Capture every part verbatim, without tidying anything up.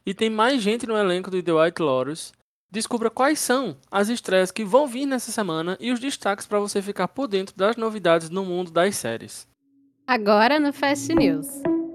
e tem mais gente no elenco do The White Lotus. Descubra quais são as estreias que vão vir nessa semana e os destaques para você ficar por dentro das novidades no mundo das séries. Agora no Fast News.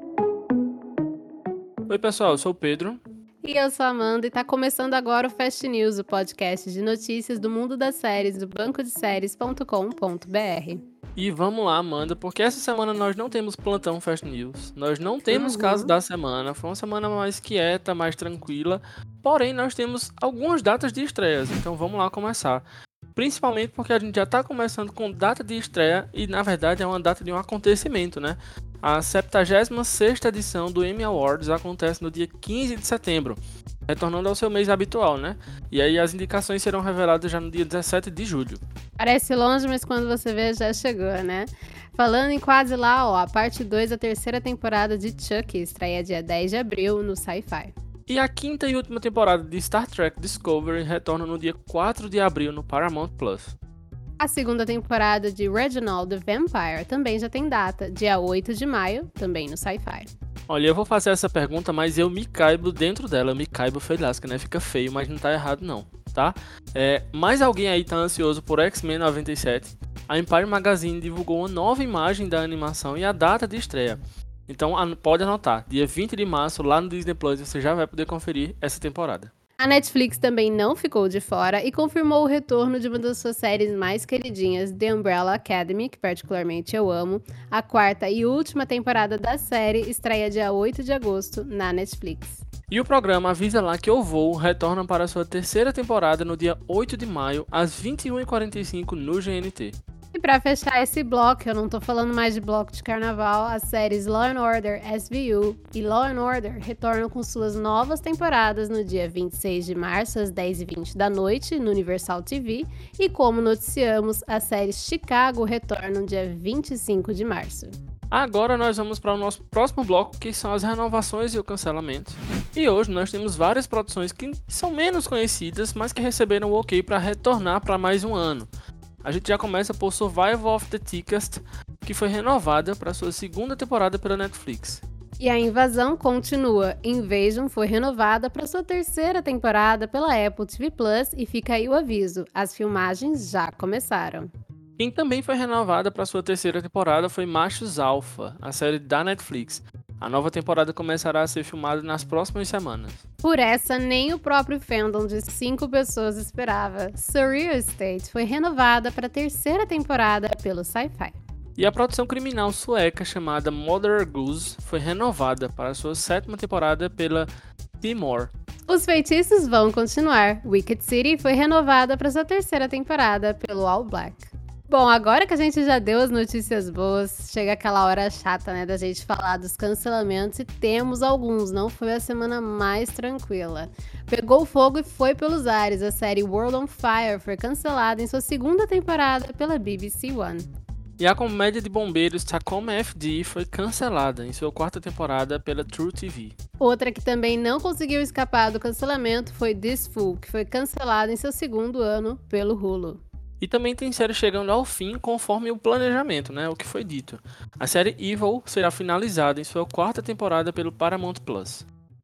Oi pessoal, eu sou o Pedro. E eu sou a Amanda e tá começando agora o Fast News, o podcast de notícias do mundo das séries do banco de séries ponto com ponto b r. E vamos lá, Amanda, porque essa semana nós não temos plantão Fast News, nós não temos Uhum. caso da semana, foi uma semana mais quieta, mais tranquila, porém nós temos algumas datas de estreias, então vamos lá começar. Principalmente porque a gente já está começando com data de estreia e na verdade é uma data de um acontecimento, né? A septagésima sexta edição do Emmy Awards acontece no dia quinze de setembro, retornando ao seu mês habitual, né? E aí as indicações serão reveladas já no dia dezessete de julho. Parece longe, mas quando você vê, já chegou, né? Falando em quase lá, ó, a parte dois da terceira temporada de Chuck estreia dia dez de abril no Sci-Fi. E a quinta e última temporada de Star Trek Discovery retorna no dia quatro de abril no Paramount Plus. A segunda temporada de Reginald the Vampire também já tem data, dia oito de maio, também no Sci-Fi. Olha, eu vou fazer essa pergunta, mas eu me caibo dentro dela, eu me caibo foi lasca, né? Fica feio, mas não tá errado não, tá? É, mais alguém aí tá ansioso por X-Men noventa e sete? A Empire Magazine divulgou uma nova imagem da animação e a data de estreia. Então pode anotar, dia vinte de março, lá no Disney Plus, você já vai poder conferir essa temporada. A Netflix também não ficou de fora e confirmou o retorno de uma das suas séries mais queridinhas, The Umbrella Academy, que particularmente eu amo. A quarta e última temporada da série estreia dia oito de agosto na Netflix. E o programa Avisa Lá Que Eu Vou retorna para sua terceira temporada no dia oito de maio, às vinte e uma e quarenta e cinco no G N T. E pra fechar esse bloco, eu não tô falando mais de bloco de carnaval, as séries Law and Order S V U e Law and Order retornam com suas novas temporadas no dia vinte e seis de março, às dez e vinte da noite, no Universal T V. E como noticiamos, as séries Chicago retornam dia vinte e cinco de março. Agora nós vamos para o nosso próximo bloco, que são as renovações e o cancelamento. E hoje nós temos várias produções que são menos conhecidas, mas que receberam o ok para retornar para mais um ano. A gente já começa por Survival of the Thickest, que foi renovada para sua segunda temporada pela Netflix. E a invasão continua. Invasion foi renovada para sua terceira temporada pela Apple T V Plus e fica aí o aviso, as filmagens já começaram. Quem também foi renovada para sua terceira temporada foi Machos Alpha, a série da Netflix. A nova temporada começará a ser filmada nas próximas semanas. Por essa, nem o próprio fandom de cinco pessoas esperava. Surreal Estate foi renovada para a terceira temporada pelo Sci-Fi. E a produção criminal sueca chamada Mother Goose foi renovada para sua sétima temporada pela Timor. Os feitiços vão continuar. Wicked City foi renovada para sua terceira temporada pelo All Black. Bom, agora que a gente já deu as notícias boas, chega aquela hora chata, né, da gente falar dos cancelamentos e temos alguns, não foi a semana mais tranquila. Pegou fogo e foi pelos ares, a série World on Fire foi cancelada em sua segunda temporada pela B B C One. E a comédia de bombeiros Tacoma F D foi cancelada em sua quarta temporada pela True T V. Outra que também não conseguiu escapar do cancelamento foi This Fool, que foi cancelada em seu segundo ano pelo Hulu. E também tem série chegando ao fim conforme o planejamento, né, o que foi dito. A série Evil será finalizada em sua quarta temporada pelo Paramount Plus.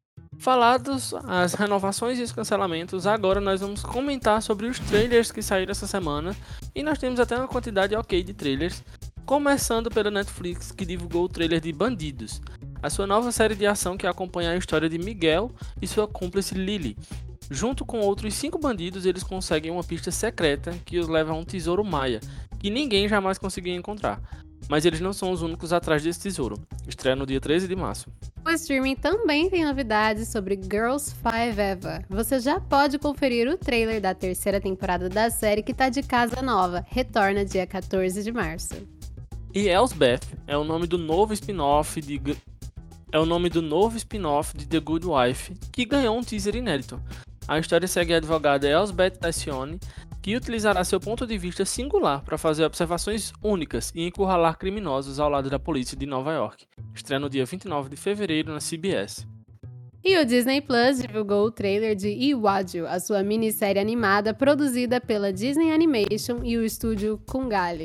Falados as renovações e os cancelamentos, agora nós vamos comentar sobre os trailers que saíram essa semana. E nós temos até uma quantidade ok de trailers, começando pela Netflix, que divulgou o trailer de Bandidos, a sua nova série de ação que acompanha a história de Miguel e sua cúmplice Lily. Junto com outros cinco bandidos, eles conseguem uma pista secreta que os leva a um tesouro maia, que ninguém jamais conseguiu encontrar. Mas eles não são os únicos atrás desse tesouro. Estreia no dia treze de março. O streaming também tem novidades sobre Girls Five Eva. Você já pode conferir o trailer da terceira temporada da série que tá de casa nova. Retorna dia quatorze de março. E Elsbeth é o nome do novo spin-off de é o nome do novo spin-off de The Good Wife, que ganhou um teaser inédito. A história segue a advogada Elsbeth Tassione, que utilizará seu ponto de vista singular para fazer observações únicas e encurralar criminosos ao lado da polícia de Nova York. Estreia no dia vinte e nove de fevereiro na C B S. E o Disney Plus divulgou o trailer de Iwaju, a sua minissérie animada produzida pela Disney Animation e o estúdio Kungali.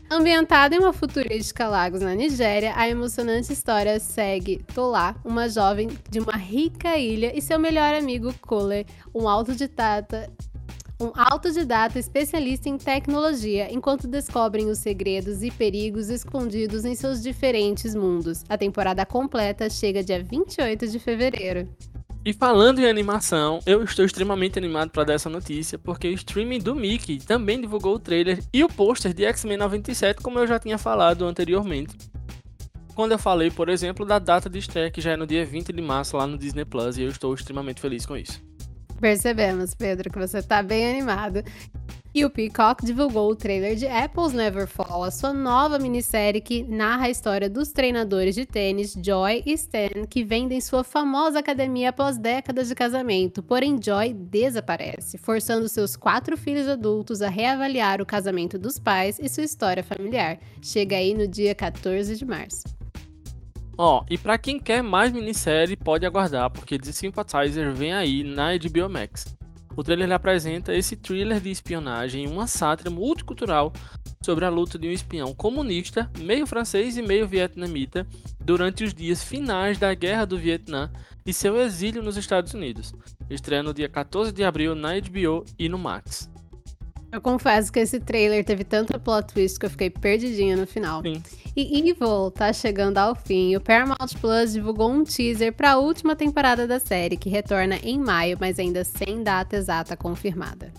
Ambientada em uma futurística Lagos na Nigéria, a emocionante história segue Tola, uma jovem de uma rica ilha, e seu melhor amigo Kole, um autodidata, um autodidata especialista em tecnologia, enquanto descobrem os segredos e perigos escondidos em seus diferentes mundos. A temporada completa chega dia vinte e oito de fevereiro. E falando em animação, eu estou extremamente animado para dar essa notícia, porque o streaming do Mickey também divulgou o trailer e o pôster de X-Men noventa e sete, como eu já tinha falado anteriormente. Quando eu falei, por exemplo, da data de estreia, que já é no dia vinte de março lá no Disney Plus, e eu estou extremamente feliz com isso. Percebemos, Pedro, que você tá bem animado. E o Peacock divulgou o trailer de Apples Never Fall, a sua nova minissérie que narra a história dos treinadores de tênis Joy e Stan, que vendem sua famosa academia após décadas de casamento. Porém, Joy desaparece, forçando seus quatro filhos adultos a reavaliar o casamento dos pais e sua história familiar. Chega aí no dia quatorze de março. Ó, oh, e pra quem quer mais minissérie, pode aguardar, porque The Sympathizer vem aí na H B O Max. O trailer apresenta esse thriller de espionagem, uma sátira multicultural sobre a luta de um espião comunista, meio francês e meio vietnamita, durante os dias finais da Guerra do Vietnã e seu exílio nos Estados Unidos. Estreia no dia quatorze de abril na H B O e no Max. Eu confesso que esse trailer teve tanta plot twist que eu fiquei perdidinha no final. Sim. E Evil tá chegando ao fim. O Paramount Plus divulgou um teaser para a última temporada da série, que retorna em maio, mas ainda sem data exata confirmada.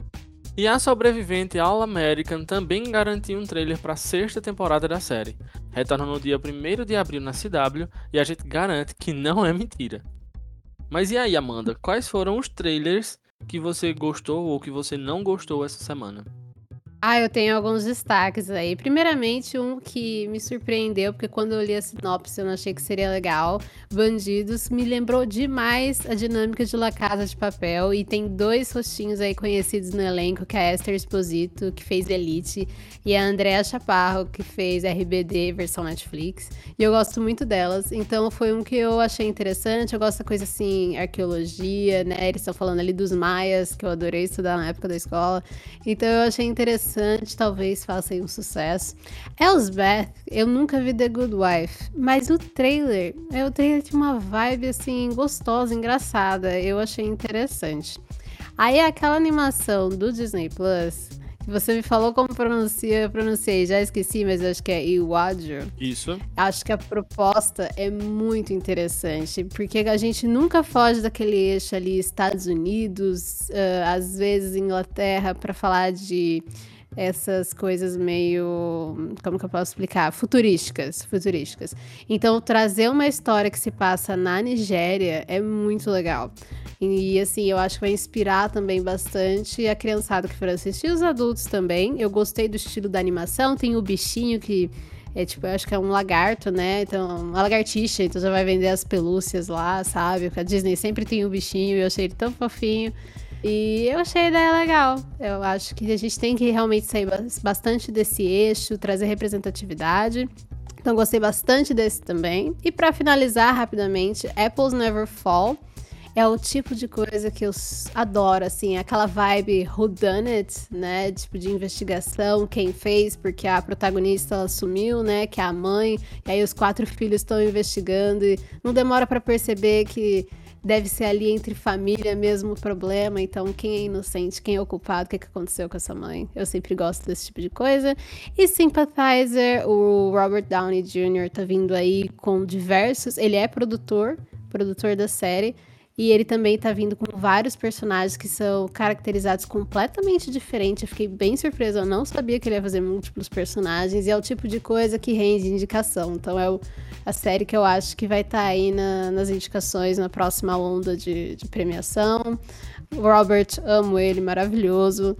E a sobrevivente All American também garantiu um trailer para a sexta temporada da série. Retorna no dia primeiro de abril na C W e a gente garante que não é mentira. Mas e aí, Amanda, quais foram os trailers que você gostou ou que você não gostou essa semana? Ah, eu tenho alguns destaques aí. Primeiramente, um que me surpreendeu, porque quando eu li a sinopse eu não achei que seria legal. Bandidos, me lembrou demais a dinâmica de La Casa de Papel. E tem dois rostinhos aí conhecidos no elenco, que é a Esther Exposito, que fez Elite, e a Andrea Chaparro, que fez R B D, versão Netflix. E eu gosto muito delas, então foi um que eu achei interessante. Eu gosto da coisa assim, arqueologia, né? Eles estão falando ali dos maias, que eu adorei estudar na época da escola. Então eu achei interessante. Talvez faça aí um sucesso. Elsbeth, eu nunca vi The Good Wife, mas o trailer, é, o trailer tinha uma vibe assim, gostosa, engraçada, eu achei interessante. Aí aquela animação do Disney Plus, que você me falou como pronuncia, eu pronunciei, já esqueci, mas eu acho que é Iwaju. Isso. Acho que a proposta é muito interessante, porque a gente nunca foge daquele eixo ali, Estados Unidos, uh, às vezes Inglaterra, para falar de essas coisas meio, como que eu posso explicar? Futurísticas, futurísticas. Então, trazer uma história que se passa na Nigéria é muito legal. E, assim, eu acho que vai inspirar também bastante a criançada que for assistir, os adultos também. Eu gostei do estilo da animação, tem o bichinho que é tipo, eu acho que é um lagarto, né? Então, uma lagartixa, então já vai vender as pelúcias lá, sabe? Porque a Disney sempre tem o bichinho e eu achei ele tão fofinho. E eu achei a ideia legal. Eu acho que a gente tem que realmente sair bastante desse eixo, trazer representatividade. Então gostei bastante desse também. E para finalizar rapidamente, Apples Never Fall é o tipo de coisa que eu adoro, assim, aquela vibe whodunit, né, tipo de investigação, quem fez, porque a protagonista ela sumiu, né, que é a mãe, e aí os quatro filhos estão investigando e não demora para perceber que deve ser ali entre família mesmo o problema, então quem é inocente, quem é o culpado, o que, que aconteceu com essa mãe? Eu sempre gosto desse tipo de coisa. E Sympathizer, o Robert Downey Júnior tá vindo aí com diversos, ele é produtor, produtor da série, e ele também tá vindo com vários personagens que são caracterizados completamente diferentes. Eu fiquei bem surpresa, eu não sabia que ele ia fazer múltiplos personagens, e é o tipo de coisa que rende indicação. Então é o, a série que eu acho que vai estar tá aí na, nas indicações na próxima onda de, de premiação. O Robert, amo ele, maravilhoso.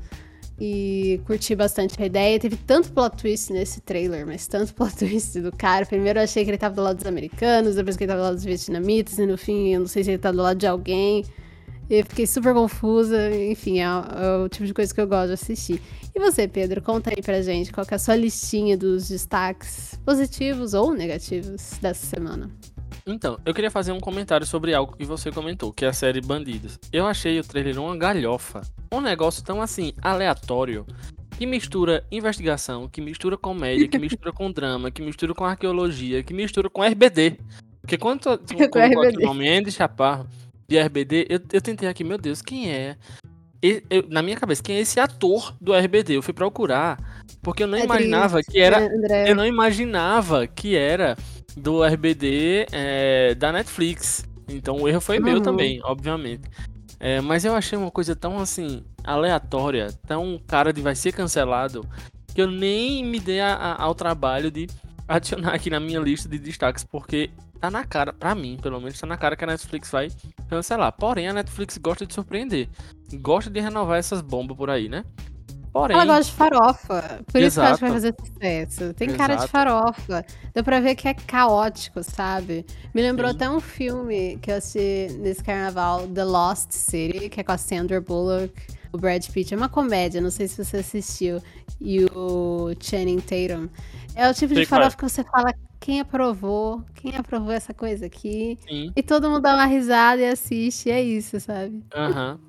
E curti bastante a ideia. Teve tanto plot twist nesse trailer, mas tanto plot twist do cara. Primeiro eu achei que ele tava do lado dos americanos, depois que ele tava do lado dos vietnamitas, e no fim eu não sei se ele tá do lado de alguém. Eu fiquei super confusa. Enfim, é, é o tipo de coisa que eu gosto de assistir. E você, Pedro, conta aí pra gente qual que é a sua listinha dos destaques positivos ou negativos dessa semana. Então, eu queria fazer um comentário sobre algo que você comentou, que é a série Bandidos. Eu achei o trailer uma galhofa. Um negócio tão assim, aleatório, que mistura investigação, que mistura comédia, que mistura com drama, que mistura com arqueologia, que mistura com R B D. Porque quando tu, tu Com colocou aqui o R B D. nome Andy Chaparro de R B D, eu, eu tentei aqui, meu Deus, quem é? E- eu- na minha cabeça, quem é esse ator do R B D? Eu fui procurar, porque eu não É imaginava triste, que era. né, André? Eu não imaginava que era do R B D é, da Netflix. Então o erro foi meu Uhum. também, obviamente. É, mas eu achei uma coisa tão assim, aleatória, tão cara de vai ser cancelado, que eu nem me dei a- a- ao trabalho de adicionar aqui na minha lista de destaques, porque tá na cara, pra mim, pelo menos, tá na cara que a Netflix vai cancelar. Porém, a Netflix gosta de surpreender, gosta de renovar essas bombas por aí, né? Porém, Ela gosta de farofa. Por isso que eu acho que vai exato, fazer sucesso. Tem cara de exato. farofa. Deu pra ver que é caótico, sabe? Me lembrou Sim. até um filme que eu assisti nesse carnaval, The Lost City, que é com a Sandra Bullock, o Brad Pitt. É uma comédia, não sei se você assistiu. E o Channing Tatum. É o tipo de Sei qual é. farofa que você fala, quem aprovou? Quem aprovou essa coisa aqui? Sim. E todo mundo dá uma risada e assiste, e é isso, sabe? Aham.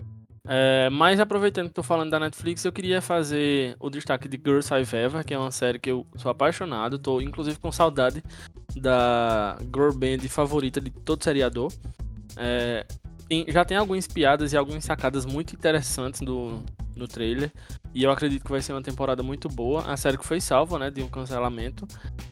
É, mas aproveitando que tô falando da Netflix, eu queria fazer o destaque de Girls I've Ever, que é uma série que eu sou apaixonado, tô inclusive com saudade da girl band favorita de todo seriador. É, tem- já tem algumas piadas e algumas sacadas muito interessantes do, no trailer, e eu acredito que vai ser uma temporada muito boa. A série que foi salva, né, de um cancelamento.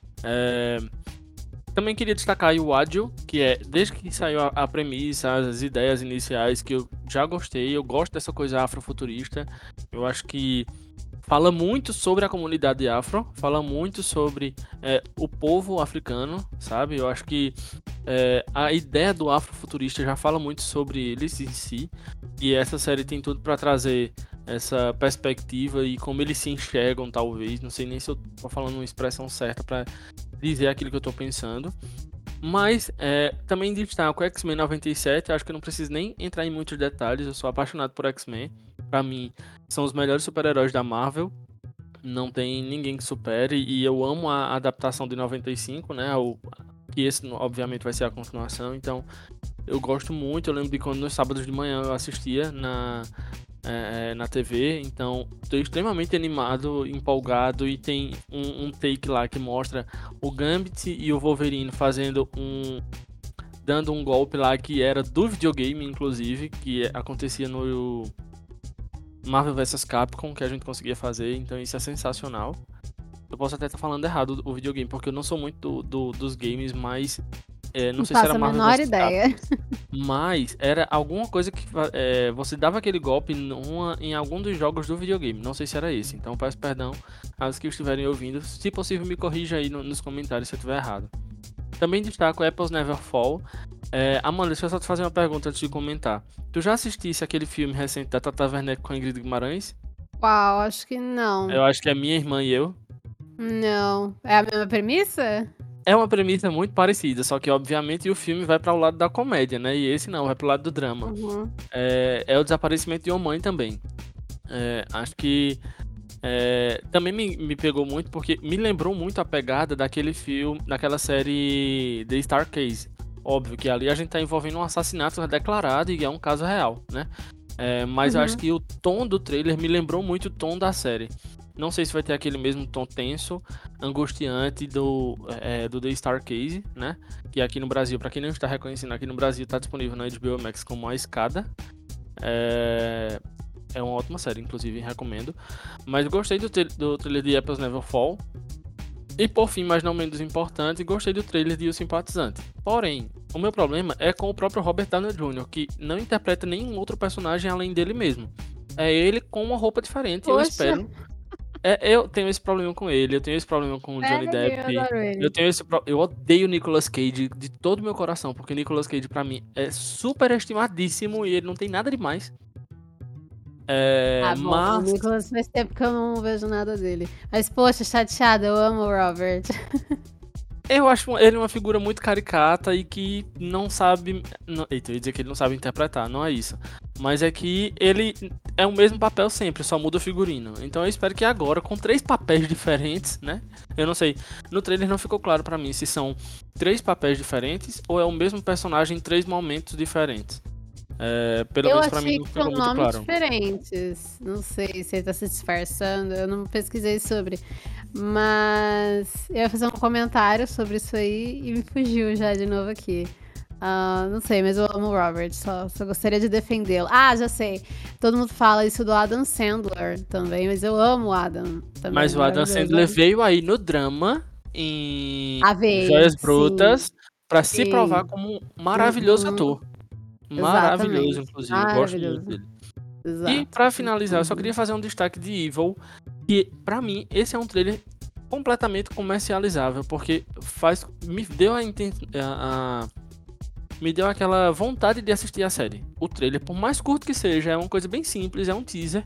É, também queria destacar aí o Ágil, que é, desde que saiu a, a premissa, as ideias iniciais, que eu já gostei, eu gosto dessa coisa afrofuturista. Eu acho que fala muito sobre a comunidade afro, fala muito sobre é, o povo africano, sabe? Eu acho que é, a ideia do afrofuturista já fala muito sobre eles em si, e essa série tem tudo para trazer essa perspectiva e como eles se enxergam, talvez. Não sei nem se eu tô falando uma expressão certa para dizer aquilo que eu tô pensando. Mas é, também destaco o X-Men noventa e sete, acho que eu não preciso nem entrar em muitos detalhes, eu sou apaixonado por X-Men. Pra mim, são os melhores super-heróis da Marvel, não tem ninguém que supere, e eu amo a adaptação de noventa e cinco, né, o, que esse obviamente vai ser a continuação, então eu gosto muito, eu lembro de quando nos sábados de manhã eu assistia na, é, na T V, então estou extremamente animado, empolgado, e tem um, um take lá que mostra o Gambit e o Wolverine fazendo um... dando um golpe lá que era do videogame, inclusive, que acontecia no Marvel versus. Capcom, que a gente conseguia fazer, então isso é sensacional. Eu posso até estar falando errado o videogame, porque eu não sou muito do, do- dos games, mas é, não, Não sei se faço era a Marvel menor versus. ideia. Capcom, mas era alguma coisa que é, você dava aquele golpe numa, em algum dos jogos do videogame, não sei se era esse, então peço perdão aos que estiverem ouvindo, se possível me corrija aí no- nos comentários se eu estiver errado. Também destaco Apples Never Fall. É, Amanda, deixa eu só te fazer uma pergunta antes de comentar. Tu já assistisse aquele filme recente da Tata Werneck com a Ingrid Guimarães? Uau, acho que não. Eu acho que é Minha Irmã e Eu. Não. É a mesma premissa? É uma premissa muito parecida, só que obviamente o filme vai para o lado da comédia, né? E esse não, vai pro lado do drama. Uhum. É, é o desaparecimento de uma mãe também. É, acho que é, também me, me pegou muito porque me lembrou muito a pegada daquele filme, daquela série The Star Case. Óbvio que ali a gente tá envolvendo um assassinato declarado e é um caso real, né? É, mas eu acho Uhum. que o tom do trailer me lembrou muito o tom da série. Não sei se vai ter aquele mesmo tom tenso, angustiante do, é, do The Star Case, né? Que aqui no Brasil, pra quem não está reconhecendo, aqui no Brasil tá disponível na H B O Max como A Escada. É, é uma ótima série, inclusive, recomendo. Mas gostei do, tra- do trailer de Apples Never Fall. E por fim, mas não menos importante, gostei do trailer de O Simpatizante. Porém, o meu problema é com o próprio Robert Downey Júnior, que não interpreta nenhum outro personagem além dele mesmo. É ele com uma roupa diferente, eu Poxa. espero. É, eu tenho esse problema com ele, eu tenho esse problema com o Johnny Sério, Depp. eu adoro ele. Eu tenho esse pro- eu odeio o Nicolas Cage de todo o meu coração, porque o Nicolas Cage pra mim é super estimadíssimo e ele não tem nada demais. É, Ah, bom, o mas Nicolas faz tempo que eu não vejo nada dele. Mas, poxa, chateada, eu amo o Robert. eu acho ele uma figura muito caricata e que não sabe. Não, eita, eu ia dizer que ele não sabe interpretar, não é isso. Mas é que ele é o mesmo papel sempre, só muda o figurino. Então eu espero que agora, com três papéis diferentes, né? Eu não sei. No trailer não ficou claro pra mim se são três papéis diferentes ou é o mesmo personagem em três momentos diferentes. É, pelo Eu menos pra mim achei não que ficou são muito nomes claro. diferentes. Não sei se ele tá se disfarçando, eu não pesquisei sobre. Mas eu ia fazer um comentário sobre isso aí e me fugiu já de novo aqui. Ah, não sei, mas eu amo o Robert, só, só gostaria de defendê-lo. Ah, já sei. Todo mundo fala isso do Adam Sandler também, mas eu amo o Adam também, Mas o Adam maravilhoso. Sandler veio aí no drama, em Ah, veio, Joias sim, Brutas, pra se provar sim. como um Um- maravilhoso um- ator. Maravilhoso, exatamente. inclusive. Eu gosto muito Maravilhoso. dele. E Exato. pra finalizar, eu só Uhum. queria fazer um destaque de Evil, que pra mim esse é um trailer completamente comercializável, porque faz me deu a, inten- a- a- me deu aquela vontade de assistir a série. O trailer, por mais curto que seja, é uma coisa bem simples, é um teaser,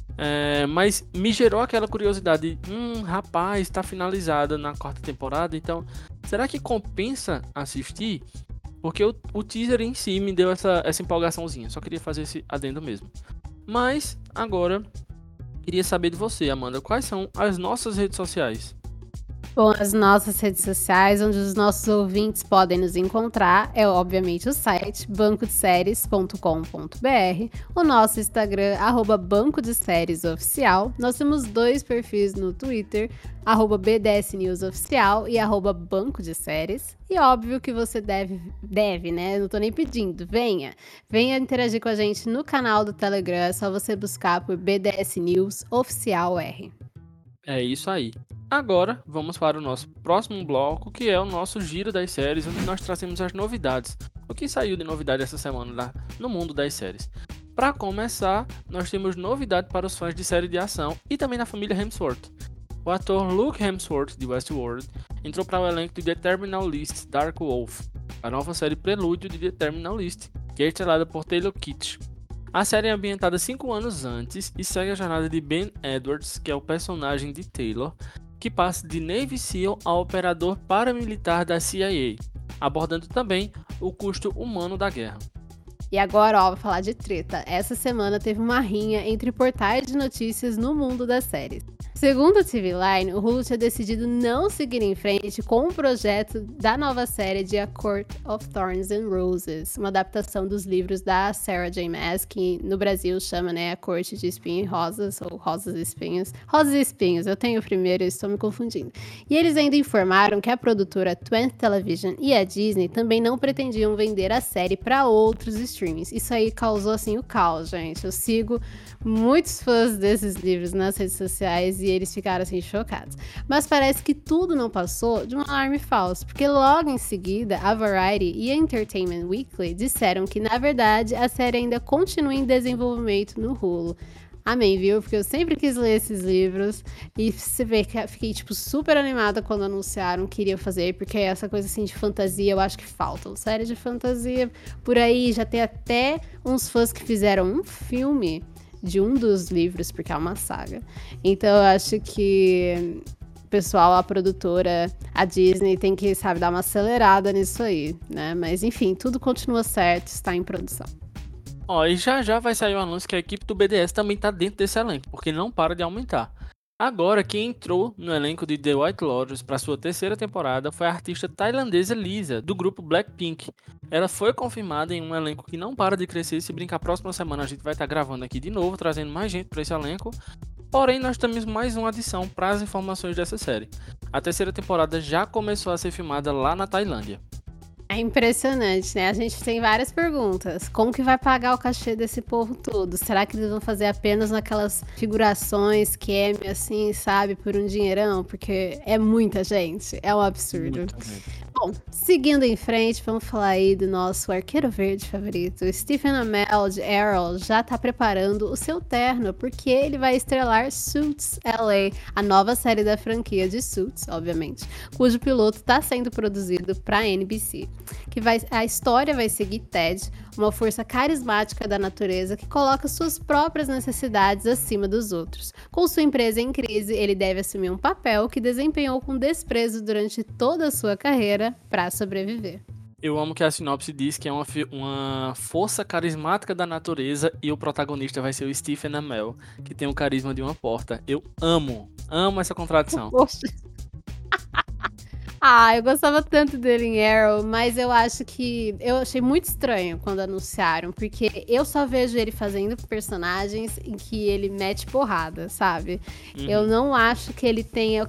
é, mas me gerou aquela curiosidade. Hum, rapaz, tá finalizada na quarta temporada, então será que compensa assistir? Porque o, o teaser em si me deu essa, essa empolgaçãozinha. Só queria fazer esse adendo mesmo. Mas, agora, queria saber de você, Amanda. Quais são as nossas redes sociais? Bom, as nossas redes sociais, onde os nossos ouvintes podem nos encontrar, é obviamente o site banco de séries ponto com ponto b r, o nosso Instagram, arroba Banco de Séries Oficial. Nós temos dois perfis no Twitter, arroba B D S News Oficial e arroba Banco de Séries. E óbvio que você deve, deve, né? Não tô nem pedindo, venha. Venha interagir com a gente no canal do Telegram, é só você buscar por B D S News Oficial R. É isso aí. Agora, vamos para o nosso próximo bloco, que é o nosso Giro das Séries, onde nós trazemos as novidades. O que saiu de novidade essa semana lá no mundo das séries. Para começar, nós temos novidade para os fãs de série de ação e também da família Hemsworth. O ator Luke Hemsworth, de Westworld, entrou para o elenco de The Terminal List Dark Wolf, a nova série prelúdio de The Terminal List, que é estrelada por Taylor Kitsch. A série é ambientada cinco anos antes e segue a jornada de Ben Edwards, que é o personagem de Taylor, que passa de Navy SEAL a operador paramilitar da C I A, abordando também o custo humano da guerra. E agora, ó, vou falar de treta. Essa semana teve uma rinha entre portais de notícias no mundo das séries. Segundo o T V Line, o Hulu tinha decidido não seguir em frente com o projeto da nova série de A Court of Thorns and Roses, uma adaptação dos livros da Sarah J. Maas, que no Brasil chama, né, A Corte de Espinho e Rosas, ou Rosas e Espinhos. Rosas e Espinhos, eu tenho o primeiro e estou me confundindo. E eles ainda informaram que a produtora twentieth Television e a Disney também não pretendiam vender a série para outros streamings. Isso aí causou, assim, o caos, gente. Eu sigo muitos fãs desses livros nas redes sociais e eles ficaram assim chocados. Mas parece que tudo não passou de um alarme falso, porque logo em seguida a Variety e a Entertainment Weekly disseram que na verdade a série ainda continua em desenvolvimento no Hulu. Amém, viu? Porque eu sempre quis ler esses livros e você vê que fiquei, tipo, super animada quando anunciaram que iriam fazer, porque essa coisa, assim, de fantasia eu acho que falta. Série de fantasia por aí, já tem até uns fãs que fizeram um filme de um dos livros, porque é uma saga. Então eu acho que o pessoal, a produtora, a Disney tem que, sabe, dar uma acelerada nisso aí, né? Mas enfim, tudo continua certo, está em produção. Ó, e já já vai sair o anúncio que a equipe do B D S também tá dentro desse elenco, porque não para de aumentar. Agora, quem entrou no elenco de The White Lotus para sua terceira temporada foi a artista tailandesa Lisa, do grupo Blackpink. Ela foi confirmada em um elenco que não para de crescer. Se brincar, próxima semana a gente vai estar gravando aqui de novo, trazendo mais gente para esse elenco. Porém, nós temos mais uma adição para as informações dessa série. A terceira temporada já começou a ser filmada lá na Tailândia. É impressionante, né? A gente tem várias perguntas. Como que vai pagar o cachê desse povo todo? Será que eles vão fazer apenas naquelas figurações, cameo, assim, sabe? Por um dinheirão? Porque é muita gente. É um absurdo. Muita gente. Bom, seguindo em frente, vamos falar aí do nosso arqueiro verde favorito. Stephen Amell de Arrow já tá preparando o seu terno, porque ele vai estrelar Suits L A, a nova série da franquia de Suits, obviamente, cujo piloto está sendo produzido para N B C. Que vai, a história vai seguir Ted, uma força carismática da natureza que coloca suas próprias necessidades acima dos outros. Com sua empresa em crise, ele deve assumir um papel que desempenhou com desprezo durante toda a sua carreira para sobreviver. Eu amo que a sinopse diz que é uma, uma força carismática da natureza e o protagonista vai ser o Stephen Amell, que tem o carisma de uma porta. Eu amo, amo essa contradição. Poxa. Ah, eu gostava tanto dele em Arrow, mas eu acho que... Eu achei muito estranho quando anunciaram, porque eu só vejo ele fazendo personagens em que ele mete porrada, sabe? Uhum. Eu não acho que ele tenha...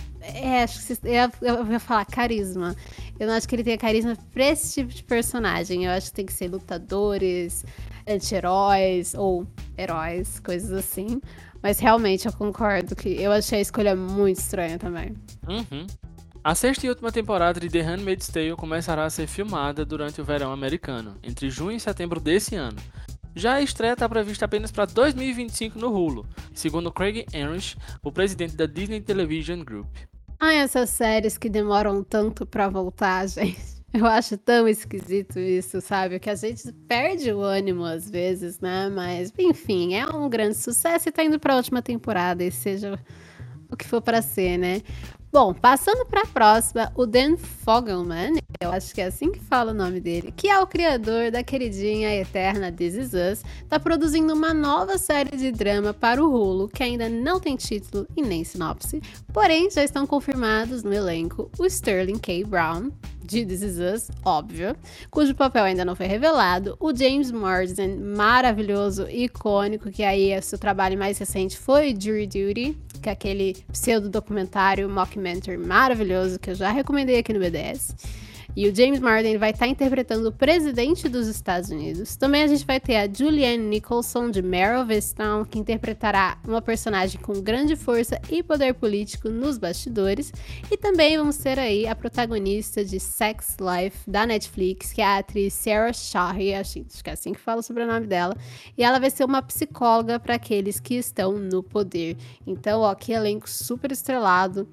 É, acho que você... eu ia falar carisma. Eu não acho que ele tenha carisma pra esse tipo de personagem. Eu acho que tem que ser lutadores, anti-heróis ou heróis, coisas assim. Mas realmente eu concordo que eu achei a escolha muito estranha também. Uhum. A sexta e última temporada de The Handmaid's Tale começará a ser filmada durante o verão americano, entre junho e setembro desse ano. Já a estreia está prevista apenas para dois mil e vinte e cinco no Hulu, segundo Craig Enrich, o presidente da Disney Television Group. Ai, essas séries que demoram tanto pra voltar, gente. Eu acho tão esquisito isso, sabe? Que a gente perde o ânimo às vezes, né? Mas, enfim, é um grande sucesso e tá indo pra última temporada, e seja o que for pra ser, né? Bom, passando para a próxima, o Dan Fogelman, eu acho que é assim que fala o nome dele, que é o criador da queridinha eterna This Is Us, tá produzindo uma nova série de drama para o Hulu, que ainda não tem título e nem sinopse, porém já estão confirmados no elenco o Sterling K. Brown, de This Is Us, óbvio, cujo papel ainda não foi revelado, o James Marsden, maravilhoso, icônico, que aí o seu trabalho mais recente foi Jury Duty, que é aquele pseudo-documentário, mockumentary maravilhoso, que eu já recomendei aqui no B D S. E o James Marsden vai estar interpretando o presidente dos Estados Unidos. Também a gente vai ter a Julianne Nicholson, de Mare of Easttown, que interpretará uma personagem com grande força e poder político nos bastidores. E também vamos ter aí a protagonista de Sex Life, da Netflix, que é a atriz Sarah Shahi, acho que é assim que fala o sobrenome dela. E ela vai ser uma psicóloga para aqueles que estão no poder. Então, ó, que elenco super estrelado.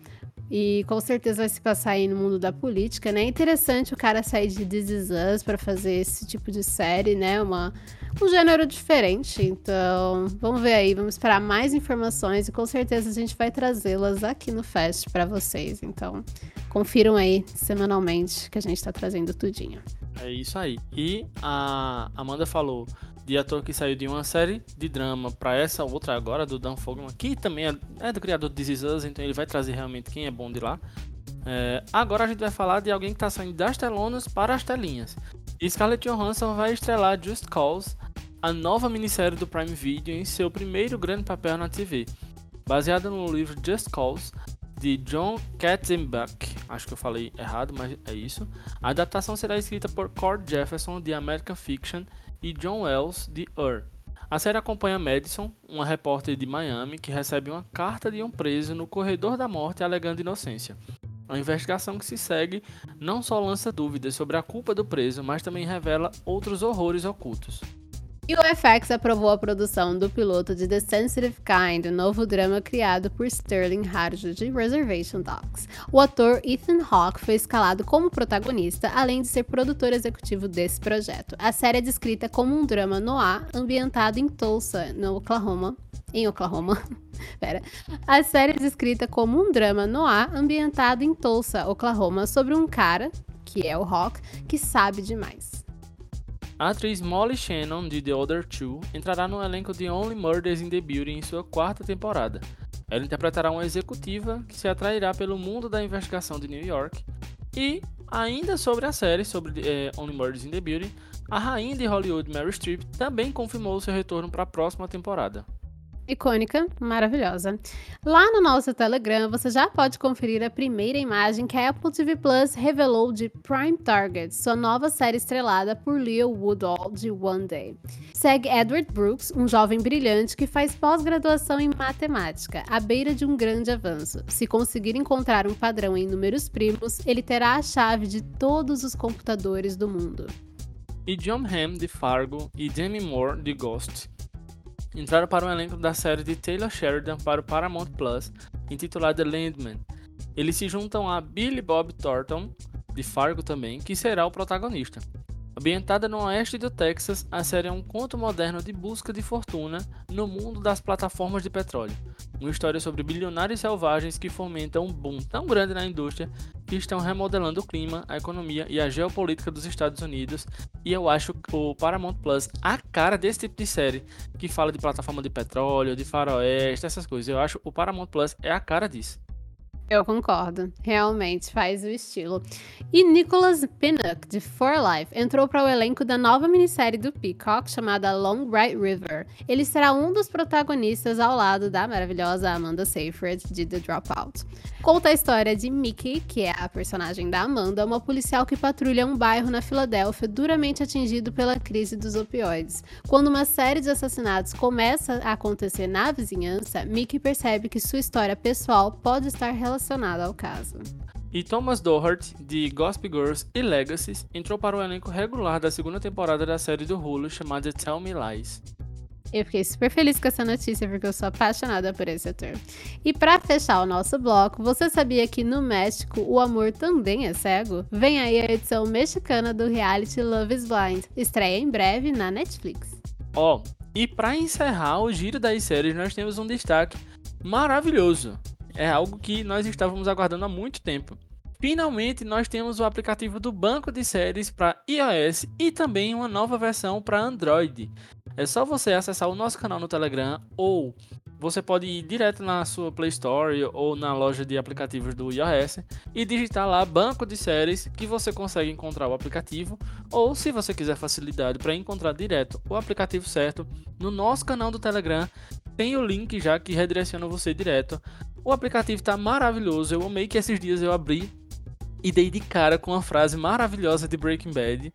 E com certeza vai se passar aí no mundo da política, né? É interessante o cara sair de This Is Us pra fazer esse tipo de série, né? Uma, um gênero diferente. Então, vamos ver aí, vamos esperar mais informações e com certeza a gente vai trazê-las aqui no Fast pra vocês. Então, confiram aí semanalmente que a gente tá trazendo tudinho. É isso aí. E a Amanda falou de ator que saiu de uma série de drama para essa outra agora, do Dan Fogelman, que também é, é do criador de This Is Us, então ele vai trazer realmente quem é bom de lá. É, agora a gente vai falar de alguém que está saindo das telonas para as telinhas. E Scarlett Johansson vai estrelar Just Cause, a nova minissérie do Prime Video, em seu primeiro grande papel na T V. Baseada no livro Just Cause, de John Katzenbach, acho que eu falei errado, mas é isso. A adaptação será escrita por Cord Jefferson, de American Fiction, e John Wells, de Her. A série acompanha Madison, uma repórter de Miami, que recebe uma carta de um preso no corredor da morte alegando inocência. A investigação que se segue não só lança dúvidas sobre a culpa do preso, mas também revela outros horrores ocultos. E o F X aprovou a produção do piloto de The Sensitive Kind, o novo drama criado por Sterling Harjo de Reservation Dogs. O ator Ethan Hawke foi escalado como protagonista, além de ser produtor executivo desse projeto. A série é descrita como um drama noir ambientado em Tulsa, no Oklahoma. Em Oklahoma. Pera. A série é descrita como um drama noir ambientado em Tulsa, Oklahoma, sobre um cara, que é o Hawke, que sabe demais. A atriz Molly Shannon, de The Other Two, entrará no elenco de Only Murders in the Building em sua quarta temporada. Ela interpretará uma executiva que se atrairá pelo mundo da investigação de New York. E, ainda sobre a série, sobre eh, Only Murders in the Building, a rainha de Hollywood, Meryl Streep, também confirmou seu retorno para a próxima temporada. Icônica, maravilhosa. Lá no nosso Telegram, você já pode conferir a primeira imagem que a Apple T V Plus revelou de Prime Target, sua nova série estrelada por Leo Woodall, de One Day. Segue Edward Brooks, um jovem brilhante que faz pós-graduação em matemática, à beira de um grande avanço. Se conseguir encontrar um padrão em números primos, ele terá a chave de todos os computadores do mundo. E John Hamm, de Fargo, e Demi Moore, de Ghost, entraram para o elenco da série de Taylor Sheridan para o Paramount Plus, intitulada Landman. Eles se juntam a Billy Bob Thornton, de Fargo também, que será o protagonista. Ambientada no oeste do Texas, a série é um conto moderno de busca de fortuna no mundo das plataformas de petróleo. Uma história sobre bilionários selvagens que fomentam um boom tão grande na indústria que estão remodelando o clima, a economia e a geopolítica dos Estados Unidos. E eu acho o Paramount Plus a cara desse tipo de série que fala de plataforma de petróleo, de faroeste, essas coisas. Eu acho o Paramount Plus é a cara disso. Eu concordo, realmente faz o estilo. E Nicholas Pinnock, de For Life, entrou para o elenco da nova minissérie do Peacock chamada Long Bright River. Ele será um dos protagonistas ao lado da maravilhosa Amanda Seyfried, de The Dropout. Conta a história de Mickey, que é a personagem da Amanda, uma policial que patrulha um bairro na Filadélfia duramente atingido pela crise dos opioides. Quando uma série de assassinatos começa a acontecer na vizinhança, Mickey percebe que sua história pessoal pode estar relacionada ao caso. E Thomas Doherty, de Gossip Girls e Legacies, entrou para o elenco regular da segunda temporada da série do Hulu chamada Tell Me Lies. Eu fiquei super feliz com essa notícia porque eu sou apaixonada por esse ator. E pra fechar o nosso bloco, você sabia que no México o amor também é cego? Vem aí a edição mexicana do reality Love is Blind. Estreia em breve na Netflix. Ó, oh, e pra encerrar o giro das séries, nós temos um destaque maravilhoso. É algo que nós estávamos aguardando há muito tempo. Finalmente, nós temos o aplicativo do banco de séries para iOS e também uma nova versão para Android. É só você acessar o nosso canal no Telegram ou você pode ir direto na sua Play Store ou na loja de aplicativos do iOS e digitar lá banco de séries que você consegue encontrar o aplicativo, ou se você quiser facilidade para encontrar direto o aplicativo certo, no nosso canal do Telegram tem o link já que redireciona você direto. O aplicativo está maravilhoso, eu amei que esses dias eu abri e dei de cara com uma frase maravilhosa de Breaking Bad,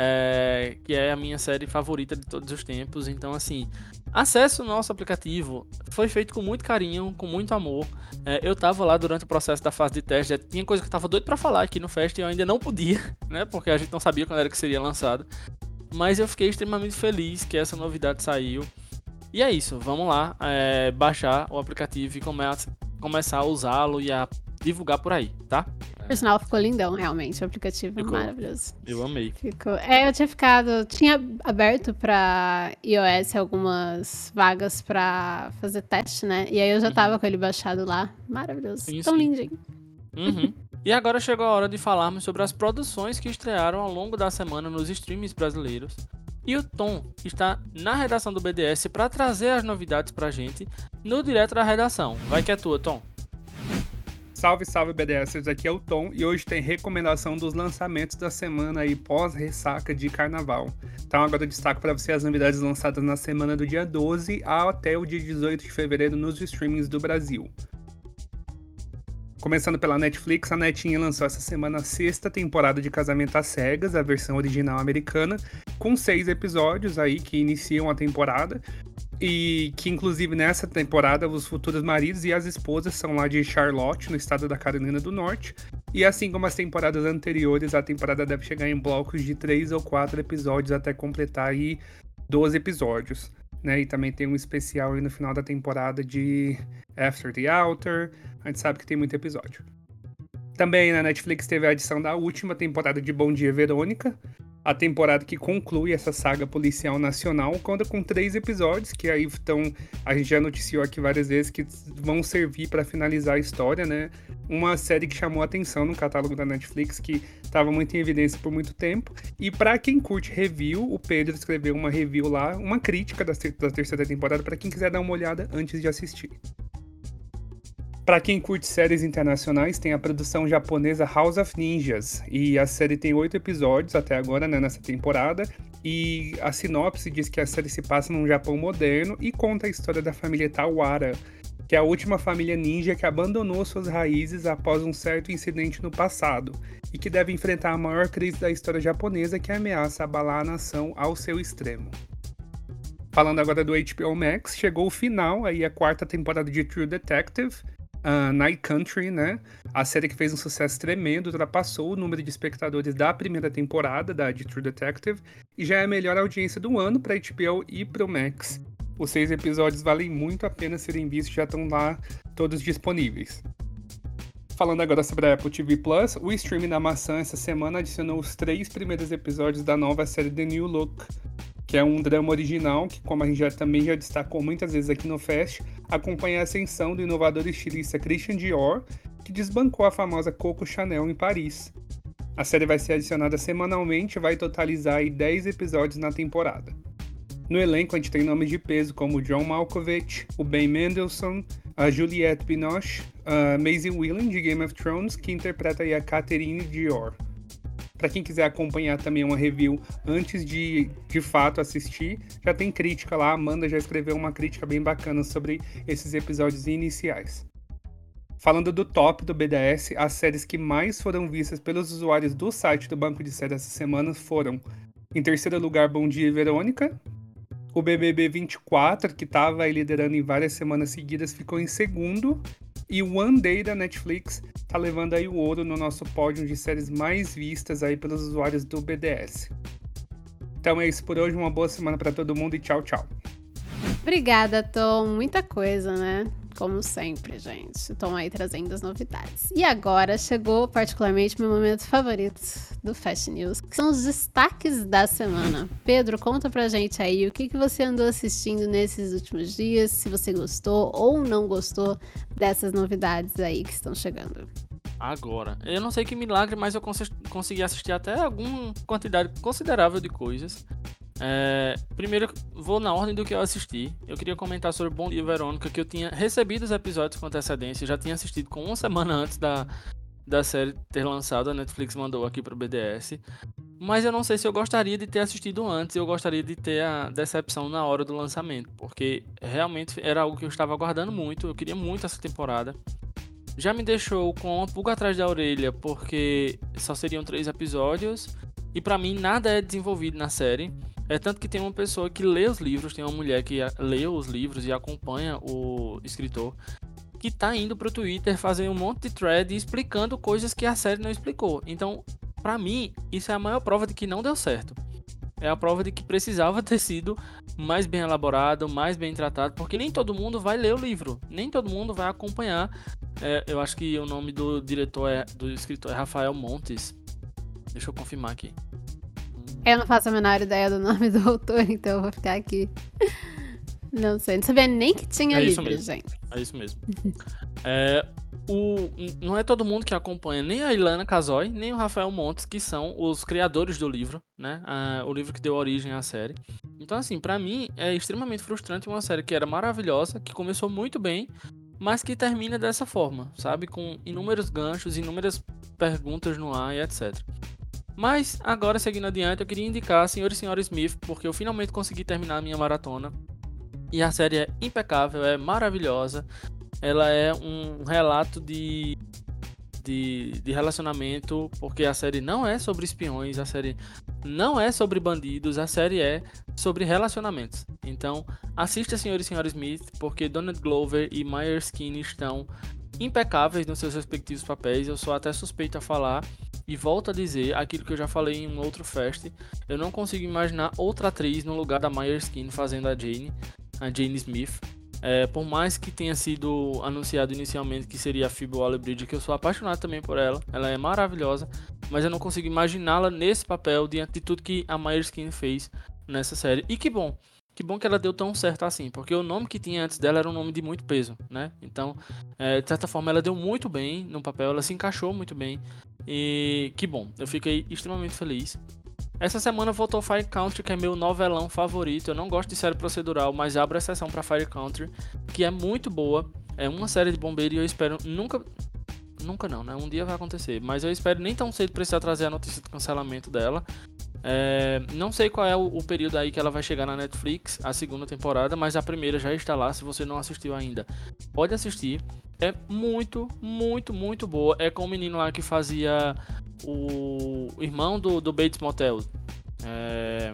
é, que é a minha série favorita de todos os tempos. Então, assim, acesse o nosso aplicativo, foi feito com muito carinho, com muito amor. É, eu tava lá durante o processo da fase de teste, já tinha coisa que eu tava doido pra falar aqui no Fest e eu ainda não podia, né, porque a gente não sabia quando era que seria lançado. Mas eu fiquei extremamente feliz que essa novidade saiu. E é isso, vamos lá, é, baixar o aplicativo e come começar a usá-lo e a divulgar por aí, tá? Por sinal, ficou lindão, realmente. O aplicativo é maravilhoso. Eu amei. Ficou. É, eu tinha ficado. Tinha aberto pra iOS algumas vagas pra fazer teste, né? E aí eu já uhum. tava com ele baixado lá. Maravilhoso. Sim, Tão sim. lindinho. Uhum. E agora chegou a hora de falarmos sobre as produções que estrearam ao longo da semana nos streams brasileiros. E o Tom está na redação do B D S para trazer as novidades pra gente no Direto da Redação. Vai que é tua, Tom. Salve, salve, B D S, aqui é o Tom e hoje tem recomendação dos lançamentos da semana aí pós-ressaca de carnaval. Então agora eu destaco para você as novidades lançadas na semana do dia doze até o dia dezoito de fevereiro nos streamings do Brasil. Começando pela Netflix, a Netinha lançou essa semana a sexta temporada de Casamento às Cegas, a versão original americana, com seis episódios aí que iniciam a temporada. E que, inclusive, nessa temporada, os futuros maridos e as esposas são lá de Charlotte, no estado da Carolina do Norte. E assim como as temporadas anteriores, a temporada deve chegar em blocos de três ou quatro episódios até completar aí doze episódios. Né? E também tem um especial aí no final da temporada de After the Outer. A gente sabe que tem muito episódio. Também na Netflix teve a edição da última temporada de Bom Dia, Verônica. A temporada que conclui essa saga policial nacional conta com três episódios que aí estão, a gente já noticiou aqui várias vezes, que vão servir para finalizar a história, né? Uma série que chamou a atenção no catálogo da Netflix, que estava muito em evidência por muito tempo. E para quem curte review, o Pedro escreveu uma review lá, uma crítica da, da terceira temporada, para quem quiser dar uma olhada antes de assistir. Para quem curte séries internacionais, tem a produção japonesa House of Ninjas, e a série tem oito episódios até agora, né, nessa temporada, e a sinopse diz que a série se passa num Japão moderno e conta a história da família Tawara, que é a última família ninja que abandonou suas raízes após um certo incidente no passado, e que deve enfrentar a maior crise da história japonesa que ameaça abalar a nação ao seu extremo. Falando agora do H B O Max, chegou o final, aí a quarta temporada de True Detective, Uh, Night Country, né? A série que fez um sucesso tremendo, ultrapassou o número de espectadores da primeira temporada da de True Detective e já é a melhor audiência do ano para H B O e para o Max. Os seis episódios valem muito a pena serem vistos, já estão lá todos disponíveis. Falando agora sobre a Apple T V Plus, o streaming da maçã essa semana adicionou os três primeiros episódios da nova série The New Look, que é um drama original que, como a gente já, também já destacou muitas vezes aqui no Fest, acompanha a ascensão do inovador estilista Christian Dior, que desbancou a famosa Coco Chanel em Paris. A série vai ser adicionada semanalmente e vai totalizar aí dez episódios na temporada. No elenco a gente tem nomes de peso como John Malkovich, o Ben Mendelsohn, a Juliette Binoche, a Maisie Whelan, de Game of Thrones, que interpreta aí a Catherine Dior. Para quem quiser acompanhar também uma review antes de, de fato, assistir, já tem crítica lá. A Amanda já escreveu uma crítica bem bacana sobre esses episódios iniciais. Falando do top do B D S, as séries que mais foram vistas pelos usuários do site do Banco de Séries essa semana foram, em terceiro lugar, Bom Dia Verônica. O B B B vinte e quatro, que estava liderando em várias semanas seguidas, ficou em segundo. E o One Day da Netflix tá levando aí o ouro no nosso pódio de séries mais vistas aí pelos usuários do B D S. Então é isso por hoje, uma boa semana para todo mundo e tchau, tchau. Obrigada, Tom. Muita coisa, né? Como sempre, gente. Tom aí trazendo as novidades. E agora chegou particularmente meu momento favorito do Fast News, que são os destaques da semana. Pedro, conta pra gente aí o que, que você andou assistindo nesses últimos dias, se você gostou ou não gostou dessas novidades aí que estão chegando. Agora, eu não sei que milagre, mas eu cons- consegui assistir até alguma quantidade considerável de coisas. É, primeiro, vou na ordem do que eu assisti. Eu queria comentar sobre Bom Dia Verônica, que eu tinha recebido os episódios com antecedência, já tinha assistido com uma semana antes da, da série ter lançado. A Netflix mandou aqui pro B D S. Mas eu não sei se eu gostaria de ter assistido antes. Eu gostaria de ter a decepção na hora do lançamento, porque realmente era algo que eu estava aguardando muito. Eu queria muito essa temporada. Já me deixou com uma pulga atrás da orelha, porque só seriam três episódios e pra mim nada é desenvolvido na série. É tanto que tem uma pessoa que lê os livros, tem uma mulher que lê os livros e acompanha o escritor, que tá indo pro Twitter fazer um monte de thread explicando coisas que a série não explicou. Então, pra mim, isso é a maior prova de que não deu certo. É a prova de que precisava ter sido mais bem elaborado, mais bem tratado, porque nem todo mundo vai ler o livro, nem todo mundo vai acompanhar. É, eu acho que o nome do diretor, é, do escritor é Rafael Montes. Deixa eu confirmar aqui. Eu não faço a menor ideia do nome do autor, então eu vou ficar aqui. Não sei, não sabia nem que tinha é isso livro, mesmo. gente. É isso mesmo. é, o, não é todo mundo que acompanha nem a Ilana Casoy, nem o Rafael Montes, que são os criadores do livro, né? Ah, o livro que deu origem à série. Então, assim, pra mim é extremamente frustrante uma série que era maravilhosa, que começou muito bem, mas que termina dessa forma, sabe? Com inúmeros ganchos, inúmeras perguntas no ar e etcétera. Mas, agora, seguindo adiante, eu queria indicar Senhor e Senhora Smith, porque eu finalmente consegui terminar a minha maratona. E a série é impecável, é maravilhosa. Ela é um relato de, de, de relacionamento, porque a série não é sobre espiões, a série não é sobre bandidos, a série é sobre relacionamentos. Então, assista Senhor e Senhora Smith, porque Donald Glover e Myers Kinney estão impecáveis nos seus respectivos papéis. Eu sou até suspeito a falar. E volto a dizer aquilo que eu já falei em um outro fest. Eu não consigo imaginar outra atriz no lugar da Myers Kinney fazendo a Jane, a Jane Smith. É, por mais que tenha sido anunciado inicialmente que seria a Phoebe Waller-Bridge, que eu sou apaixonado também por ela. Ela é maravilhosa, mas eu não consigo imaginá-la nesse papel diante de tudo que a Myers Kinney fez nessa série. E que bom, que bom que ela deu tão certo assim, porque o nome que tinha antes dela era um nome de muito peso, né? Então, é, de certa forma, ela deu muito bem no papel, ela se encaixou muito bem. E que bom, eu fiquei extremamente feliz. Essa semana voltou Fire Country, que é meu novelão favorito. Eu não gosto de série procedural, mas abro exceção para Fire Country, que é muito boa. É uma série de bombeiro e eu espero nunca... Nunca não, né? Um dia vai acontecer. Mas eu espero nem tão cedo precisar trazer a notícia de cancelamento dela. É, não sei qual é o, o período aí que ela vai chegar na Netflix, a segunda temporada, mas a primeira já está lá. Se você não assistiu ainda, pode assistir. É muito, muito, muito boa. É com o menino lá que fazia o irmão do, do Bates Motel, é,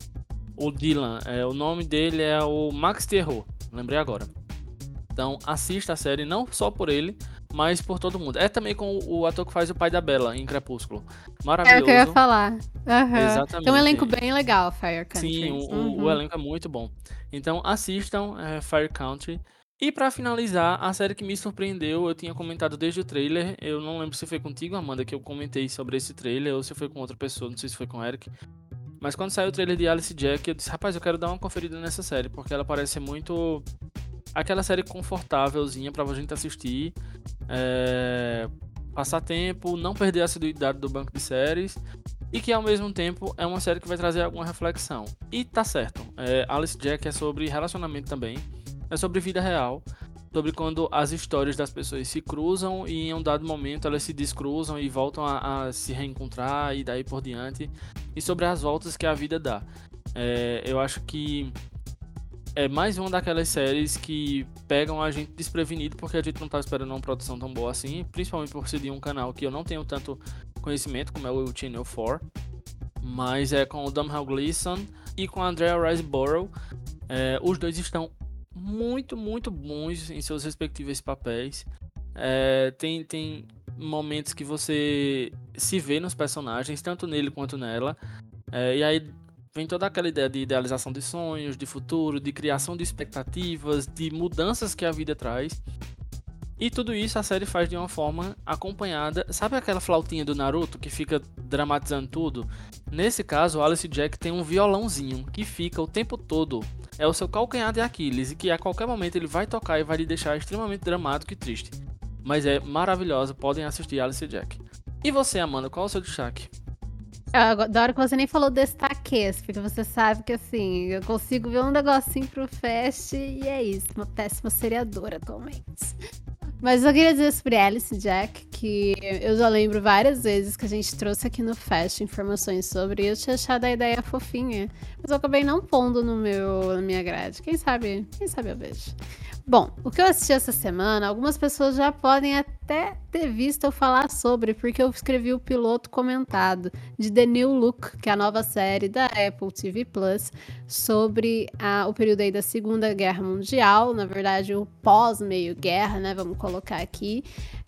o Dylan. É, o nome dele é o Max Terror, lembrei agora. Então assista a série não só por ele, mas por todo mundo. É também com o ator que faz o pai da Bella em Crepúsculo. Maravilhoso. É o que eu ia falar. Uhum. Exatamente. Tem um elenco bem legal, Fire Country. Sim, o, uhum. o elenco é muito bom. Então assistam é, Fire Country. E pra finalizar, a série que me surpreendeu, eu tinha comentado desde o trailer. Eu não lembro se foi contigo, Amanda, que eu comentei sobre esse trailer, ou se foi com outra pessoa, não sei se foi com o Eric. Mas quando saiu o trailer de Alice Jack, eu disse, rapaz, eu quero dar uma conferida nessa série, porque ela parece ser muito... aquela série confortávelzinha pra gente assistir, é... passar tempo, não perder a assiduidade do banco de séries, e que ao mesmo tempo é uma série que vai trazer alguma reflexão. E tá certo, é... Alice Jack é sobre relacionamento também, é sobre vida real, sobre quando as histórias das pessoas se cruzam e em um dado momento elas se descruzam e voltam a, a se reencontrar e daí por diante, e sobre as voltas que a vida dá. É, eu acho que é mais uma daquelas séries que pegam a gente desprevenido porque a gente não tá esperando uma produção tão boa assim, principalmente por ser de um canal que eu não tenho tanto conhecimento como é o Channel quatro, mas é com o Domhnall Gleeson e com a Andrea Riseborough. É, os dois estão muito, muito bons em seus respectivos papéis. É, tem, tem momentos que você se vê nos personagens, tanto nele quanto nela. É, e aí vem toda aquela ideia de idealização de sonhos, de futuro, de criação de expectativas, de mudanças que a vida traz. E tudo isso a série faz de uma forma acompanhada. Sabe aquela flautinha do Naruto que fica dramatizando tudo? Nesse caso, o Alice Jack tem um violãozinho que fica o tempo todo. É o seu calcanhar de Aquiles e que a qualquer momento ele vai tocar e vai lhe deixar extremamente dramático e triste. Mas é maravilhosa, podem assistir Alice Jack. E você, Amanda, qual é o seu destaque? Ah, da hora que você nem falou destaques, porque você sabe que assim, eu consigo ver um negocinho pro Fast e é isso, uma péssima seriadora atualmente. Mas eu queria dizer sobre Alice Jack, que eu já lembro várias vezes que a gente trouxe aqui no Fast informações sobre, e eu tinha achado a ideia fofinha, mas eu acabei não pondo no meu, na minha grade. Quem sabe, quem sabe eu vejo. Bom, o que eu assisti essa semana, algumas pessoas já podem até ter visto eu falar sobre, porque eu escrevi o piloto comentado de The New Look, que é a nova série da Apple T V Plus, sobre a, o período aí da Segunda Guerra Mundial, na verdade o pós-meio-guerra, né, vamos colocar aqui,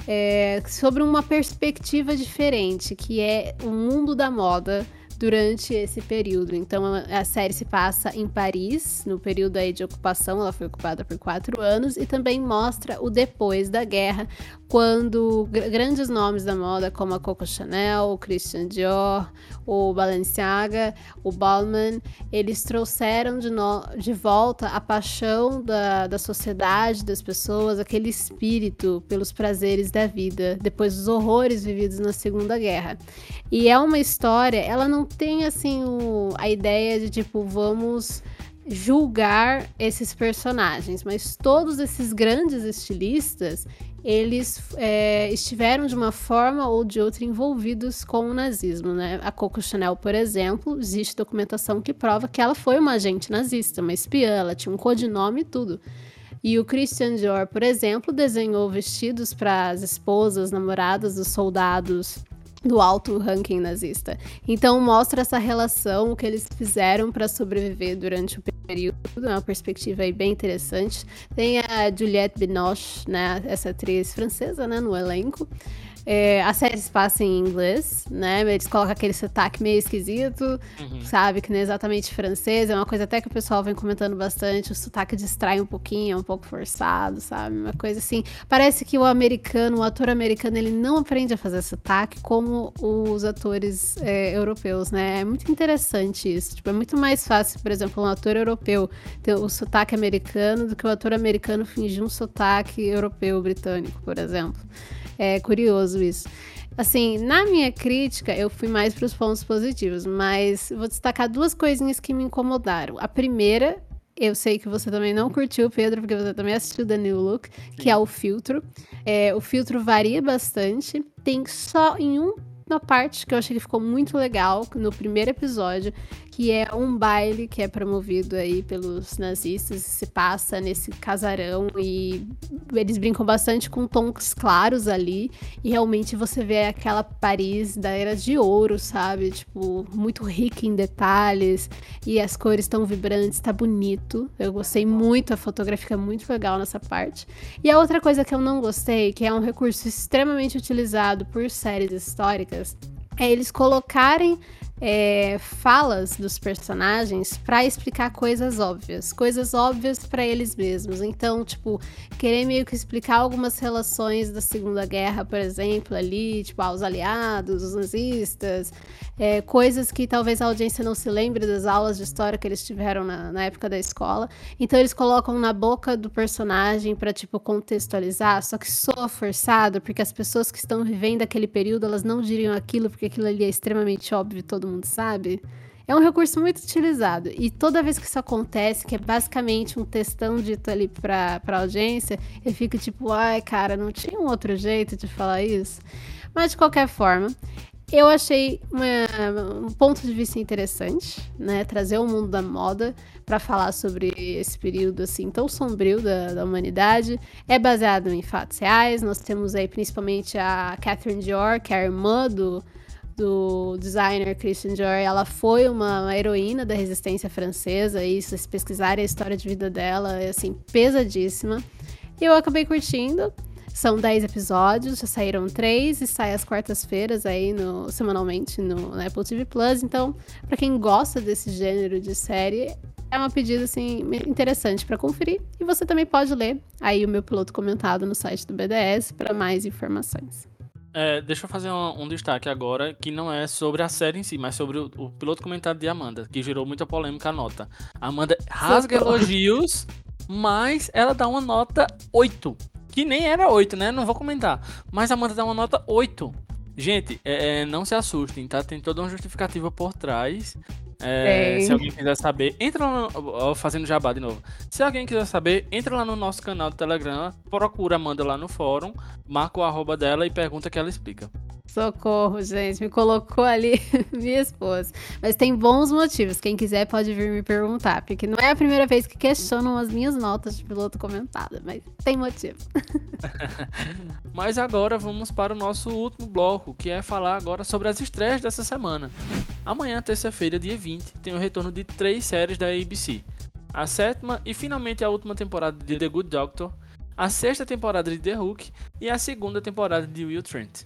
é, sobre uma perspectiva diferente, que é o mundo da moda durante esse período. Então a série se passa em Paris, no período aí de ocupação, ela foi ocupada por quatro anos, e também mostra o depois da guerra, quando gr- grandes nomes da moda, como a Coco Chanel, o Christian Dior, o Balenciaga, o Balmain, eles trouxeram de, no- de volta a paixão da, da sociedade, das pessoas, aquele espírito pelos prazeres da vida, depois dos horrores vividos na Segunda Guerra. E é uma história, ela não tem assim o, a ideia de tipo, vamos julgar esses personagens, mas todos esses grandes estilistas, eles é, estiveram de uma forma ou de outra envolvidos com o nazismo, né? A Coco Chanel, por exemplo, existe documentação que prova que ela foi uma agente nazista, uma espiã, ela tinha um codinome e tudo. E o Christian Dior, por exemplo, desenhou vestidos para as esposas, namoradas dos soldados do alto ranking nazista. Então mostra essa relação, o que eles fizeram para sobreviver durante o período, é uma perspectiva aí bem interessante. Tem a Juliette Binoche, né, essa atriz francesa, né, no elenco. É, a série se passa em inglês, né? Eles colocam aquele sotaque meio esquisito, uhum. sabe? Que não é exatamente francês. É uma coisa até que o pessoal vem comentando bastante. O sotaque distrai um pouquinho, é um pouco forçado, sabe? Uma coisa assim. Parece que o americano, o ator americano, ele não aprende a fazer sotaque como os atores é, europeus, né? É muito interessante isso. Tipo, é muito mais fácil, por exemplo, um ator europeu ter o sotaque americano do que o ator americano fingir um sotaque europeu, britânico, por exemplo. É curioso isso. Assim, na minha crítica, eu fui mais para os pontos positivos, mas vou destacar duas coisinhas que me incomodaram. A primeira, eu sei que você também não curtiu, Pedro, porque você também assistiu The New Look, que é o filtro. É, o filtro varia bastante. Tem só em um uma parte que eu achei que ficou muito legal no primeiro episódio, que é um baile que é promovido aí pelos nazistas, se passa nesse casarão e eles brincam bastante com tons claros ali, e realmente você vê aquela Paris da Era de Ouro, sabe? Tipo, muito rica em detalhes, e as cores estão vibrantes, tá bonito. Eu gostei muito, a fotografia é muito legal nessa parte. E a outra coisa que eu não gostei, que é um recurso extremamente utilizado por séries históricas, é eles colocarem é, falas dos personagens para explicar coisas óbvias, coisas óbvias para eles mesmos. Então, tipo, querer meio que explicar algumas relações da Segunda Guerra, por exemplo, ali, tipo, aos aliados, os nazistas, é, coisas que talvez a audiência não se lembre das aulas de história que eles tiveram na, na época da escola. Então, eles colocam na boca do personagem para, tipo, contextualizar, só que soa forçado, porque as pessoas que estão vivendo aquele período, elas não diriam aquilo, porque aquilo ali é extremamente óbvio, todo mundo sabe. É um recurso muito utilizado. E toda vez que isso acontece, que é basicamente um textão dito ali pra, pra audiência, eu fico tipo, ai, cara, não tinha um outro jeito de falar isso? Mas, de qualquer forma, eu achei uma, um ponto de vista interessante, né? Trazer o mundo da moda para falar sobre esse período assim tão sombrio da, da humanidade. É baseado em fatos reais. Nós temos aí principalmente a Catherine Dior, que é a irmã do, do designer Christian Dior. Ela foi uma, uma heroína da resistência francesa. E se vocês pesquisarem a história de vida dela, é assim, pesadíssima. E eu acabei curtindo. São dez episódios, já saíram três e sai às quartas-feiras aí no, semanalmente no, no Apple T V Plus. Então, pra quem gosta desse gênero de série, é uma pedida assim, interessante pra conferir. E você também pode ler aí o meu piloto comentado no site do B D S para mais informações. É, deixa eu fazer um, um destaque agora, que não é sobre a série em si, mas sobre o, o piloto comentado de Amanda, que gerou muita polêmica a nota. A Amanda rasga Socorro. elogios, mas ela dá uma nota oito. Que nem era oito, né? Não vou comentar. Mas a Amanda dá uma nota oito. Gente, é, é, não se assustem, tá? Tem toda uma justificativa por trás. É, se alguém quiser saber, entra lá no, fazendo jabá de novo. Se alguém quiser saber, entra lá no nosso canal do Telegram, procura a Amanda lá no fórum, marca o arroba dela e pergunta que ela explica. Socorro, gente. Me colocou ali minha esposa. Mas tem bons motivos. Quem quiser pode vir me perguntar. Porque não é a primeira vez que questionam as minhas notas de piloto comentada. Mas tem motivo. Mas agora vamos para o nosso último bloco, que é falar agora sobre as estreias dessa semana. Amanhã, terça-feira, dia vinte, tem o retorno de três séries da A B C. A sétima e finalmente a última temporada de The Good Doctor, a sexta temporada de The Hook e a segunda temporada de Will Trent.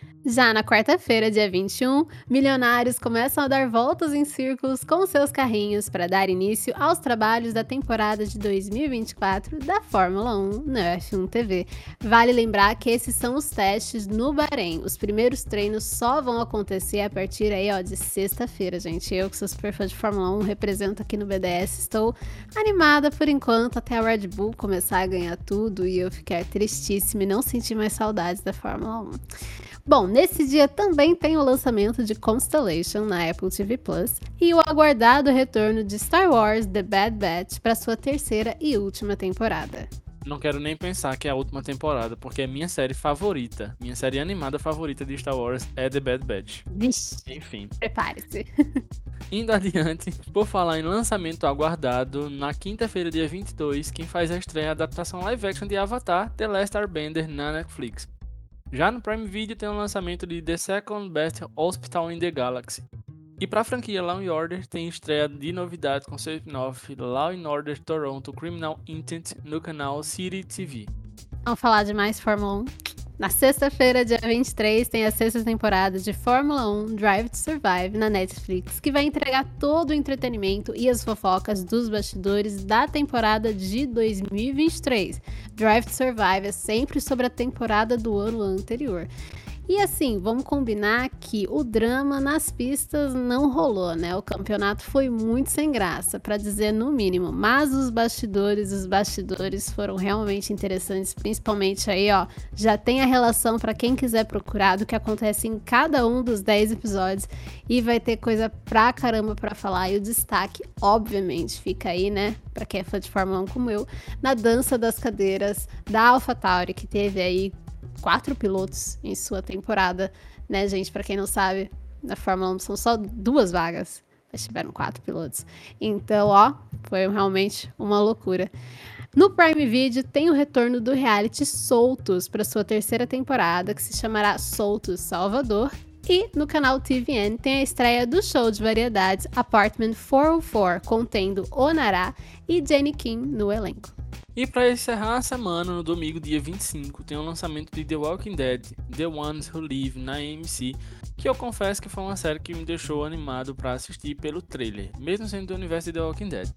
Já na quarta-feira, dia vinte e um, milionários começam a dar voltas em círculos com seus carrinhos para dar início aos trabalhos da temporada de dois mil e vinte e quatro da Fórmula um na F um T V. Vale lembrar que esses são os testes no Bahrein. Os primeiros treinos só vão acontecer a partir aí, ó, de sexta-feira, gente. Eu, que sou super fã de Fórmula um, represento aqui no B D S. Estou animada por enquanto até a Red Bull começar a ganhar tudo e eu ficar tristíssima e não sentir mais saudades da Fórmula um. Bom, nesse dia também tem o lançamento de Constellation na Apple T V Plus e o aguardado retorno de Star Wars The Bad Batch para sua terceira e última temporada. Não quero nem pensar que é a última temporada, porque é minha série favorita, minha série animada favorita de Star Wars é The Bad Batch. Vixe, Enfim. prepare-se. Indo adiante, por falar em lançamento aguardado, na quinta-feira, dia vinte e dois, quem faz a estreia é a adaptação live action de Avatar, The Last Airbender, na Netflix. Já no Prime Video tem o lançamento de The Second Best Hospital in the Galaxy. E para a franquia Law and Order tem estreia de novidades com seu spin-off Law and Order Toronto Criminal Intent no canal City T V. Vamos falar de mais Fórmula um? Na sexta-feira, dia vinte e três, tem a sexta temporada de Fórmula um Drive to Survive na Netflix, que vai entregar todo o entretenimento e as fofocas dos bastidores da temporada de dois mil e vinte e três. Drive to Survive é sempre sobre a temporada do ano anterior. E assim, vamos combinar que o drama nas pistas não rolou, né? O campeonato foi muito sem graça, para dizer no mínimo. Mas os bastidores, os bastidores foram realmente interessantes, principalmente aí, ó, já tem a relação para quem quiser procurar do que acontece em cada um dos dez episódios e vai ter coisa pra caramba pra falar. E o destaque, obviamente, fica aí, né? Pra quem é fã de Fórmula um como eu, na dança das cadeiras da AlphaTauri, que teve aí quatro pilotos em sua temporada, né, gente? Pra quem não sabe, na Fórmula um são só duas vagas, mas tiveram quatro pilotos. Então, ó, foi realmente uma loucura. No Prime Video tem o retorno do reality Soltos para sua terceira temporada, que se chamará Soltos Salvador. E no canal T V N tem a estreia do show de variedades Apartment quatrocentos e quatro, contendo Onará e Jenny Kim no elenco. E para encerrar a semana, no domingo, dia vinte e cinco, tem o lançamento de The Walking Dead, The Ones Who Live na A M C, que eu confesso que foi uma série que me deixou animado para assistir pelo trailer, mesmo sendo do universo de The Walking Dead.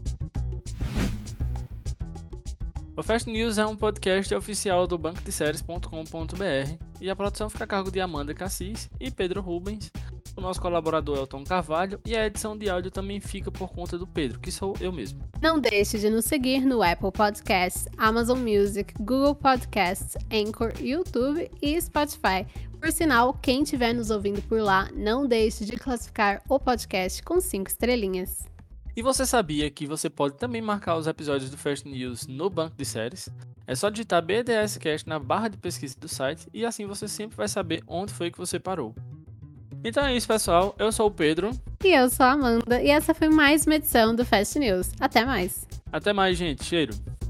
O Fast News é um podcast oficial do banco de séries ponto com ponto b r e a produção fica a cargo de Amanda Cassis e Pedro Rubens. o nosso colaborador é o Tom Carvalho e a edição de áudio também fica por conta do Pedro, que sou eu mesmo. Não deixe de nos seguir no Apple Podcasts, Amazon Music, Google Podcasts, Anchor, YouTube e Spotify. Por sinal, quem estiver nos ouvindo por lá, não deixe de classificar o podcast com cinco estrelinhas. E você sabia que você pode também marcar os episódios do Fast News no banco de séries? É só digitar B D S Cast na barra de pesquisa do site e assim você sempre vai saber onde foi que você parou. Então é isso, pessoal. Eu sou o Pedro. E eu sou a Amanda, e essa foi mais uma edição do Fast News. Até mais! Até mais, gente. Cheiro!